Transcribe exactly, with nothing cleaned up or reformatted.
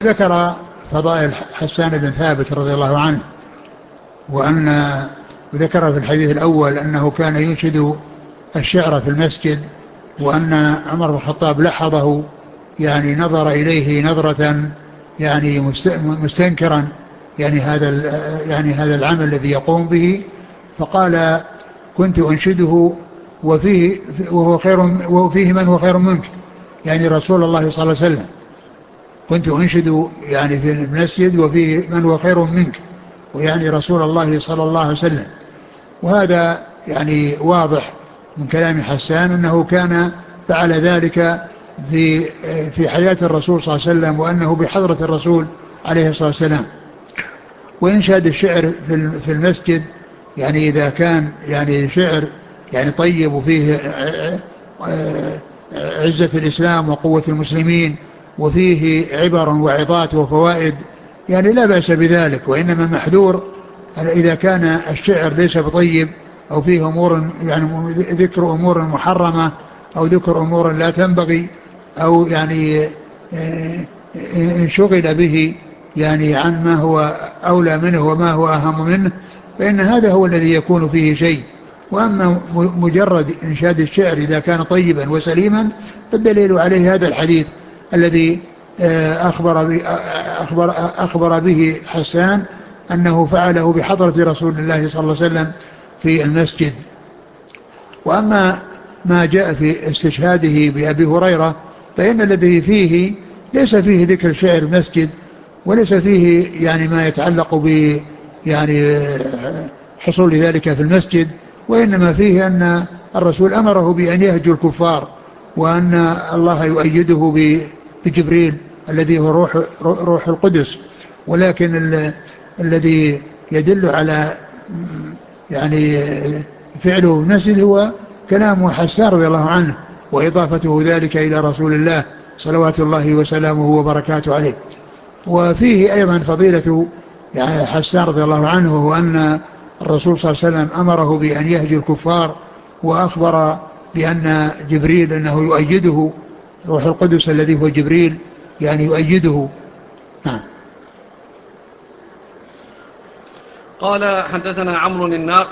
ذكر فضائل حسان بن ثابت رضي الله عنه، وأن ذكر في الحديث الأول أنه كان ينشد الشعر في المسجد، وأن عمر بن الخطاب لحظه يعني نظر إليه نظرة يعني مستنكرا يعني هذا يعني هذا العمل الذي يقوم به، فقال كنت أنشده وفيه وهو خير وفيه من هو خير منك، يعني رسول الله صلى الله عليه وسلم، كنت أنشد يعني في المسجد وفيه من هو خير منك، ويعني رسول الله صلى الله عليه وسلم. وهذا يعني واضح من كلام حسان أنه كان فعل ذلك في في حياة الرسول صلى الله عليه وسلم، وأنه بحضرة الرسول عليه الصلاة والسلام. وإنشاد الشعر في المسجد يعني إذا كان يعني شعر يعني طيب وفيه عزة الإسلام وقوة المسلمين وفيه عبر وعظات وفوائد يعني لا بأس بذلك، وإنما المحذور إذا كان الشعر ليس بطيب أو فيه أمور يعني ذكر أمور محرمة أو ذكر أمور لا تنبغي، أو يعني انشغل به يعني عن ما هو أولى منه وما هو أهم منه، فإن هذا هو الذي يكون فيه شيء. وأما مجرد إنشاد الشعر إذا كان طيبا وسليما فالدليل عليه هذا الحديث الذي أخبر, أخبر, أخبر به حسان أنه فعله بحضرة رسول الله صلى الله عليه وسلم في المسجد. وأما ما جاء في استشهاده بأبي هريرة فإن الذي فيه ليس فيه ذكر شعر المسجد، وليس فيه يعني ما يتعلق ب يعني حصول ذلك في المسجد، وإنما فيه أن الرسول أمره بأن يهجو الكفار، وأن الله يؤيده بجبريل الذي هو روح, روح القدس. ولكن ال الذي يدل على يعني فعله في المسجد هو كلام حسان رضي الله عنه، وإضافته ذلك إلى رسول الله صلوات الله وسلامه وبركاته عليه. وفيه أيضا فضيلة يعني حسان رضي الله عنه، هو أن الرسول صلى الله عليه وسلم أمره بأن يهجو الكفار، وأخبر بأن جبريل أنه يؤيده، روح القدس الذي هو جبريل يعني يؤيده. نعم. قال حدثنا عمرو الناقد